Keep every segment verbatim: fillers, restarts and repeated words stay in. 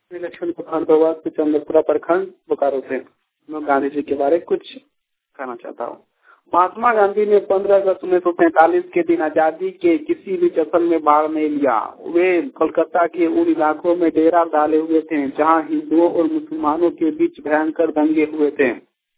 लक्ष्मण भारद्वाज चंद्रपुरा प्रखंड बोकारो से। मैं गांधी जी के बारे में कुछ कहना चाहता हूँ। महात्मा गांधी ने पंद्रह अगस्त उन्नीस सौ सैतालीस के दिन आजादी के किसी भी जश्न में भाग नहीं लिया। वे कोलकाता के उन इलाकों में डेरा डाले हुए थे जहां हिंदुओं और मुसलमानों के बीच भयंकर दंगे हुए थे।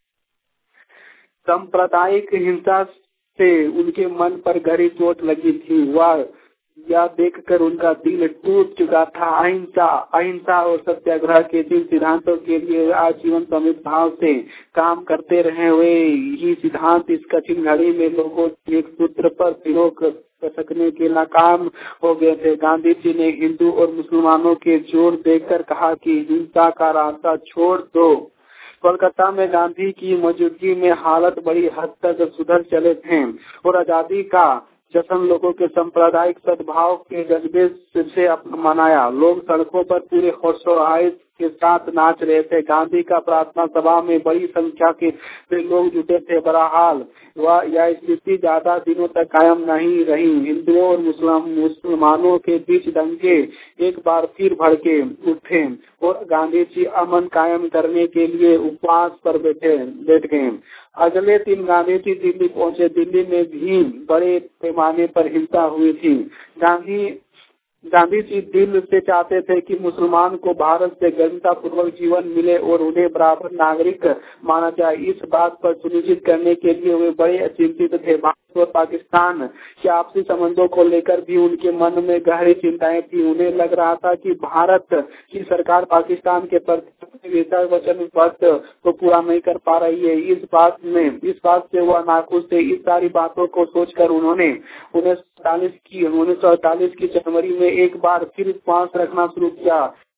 सांप्रदायिक हिंसा से उनके मन पर गहरी चोट लगी थी। वह यह देखकर उनका दिल टूट चुका था। अहिंसा अहिंसा और सत्याग्रह के जिन सिद्धांतों के लिए आजीवन समित भाव से काम करते रहे हुए ये सिद्धांत इस कठिन घड़ी में लोगों के एक सूत्र पर पिरो कर सकने के नाकाम हो गए थे। गांधी जी ने हिंदू और मुसलमानों के जोर देकर कहा कि हिंसा का रास्ता छोड़ दो। कोलकाता में गांधी की मौजूदगी में हालत बड़ी हद तक सुधर चले थे और आजादी का जश्न लोगों के सांप्रदायिक सद्भाव के जज्बे से मनाया। लोग सड़कों पर पूरे हर्षोल्लास के साथ नाच रहे थे। गांधी का प्रार्थना सभा में बड़ी संख्या के लोग जुटे थे। बहरहाल वह यह स्थिति ज्यादा दिनों तक कायम नहीं रही। हिंदुओं और मुसलमानों के बीच दंगे एक बार फिर भड़के उठे और गांधी जी अमन कायम करने के लिए उपवास पर बैठे बैठ गए। अगले दिन गांधी जी दिल्ली पहुंचे। दिल्ली में भी बड़े पैमाने पर हिंसा हुई थी। गांधी गांधी जी दिल से चाहते थे कि मुसलमान को भारत से गणता पूर्वक जीवन मिले और उन्हें बराबर नागरिक माना जाए। इस बात पर सुनिश्चित करने के लिए वे बड़े चिंतित थे। भारत और पाकिस्तान के आपसी संबंधों को लेकर भी उनके मन में गहरी चिंताएं थी। उन्हें लग रहा था कि भारत की सरकार पाकिस्तान के प्रति वचनबद्ध को पूरा नहीं कर पा रही है। इस बात में इस बात से वह नाखुश थे। इस सारी बातों को सोचकर उन्होंने उन्नीस सौ सैतालीस की उन्नीस सौ अड़तालीस की जनवरी में एक बार फिर उपवास रखना शुरू किया।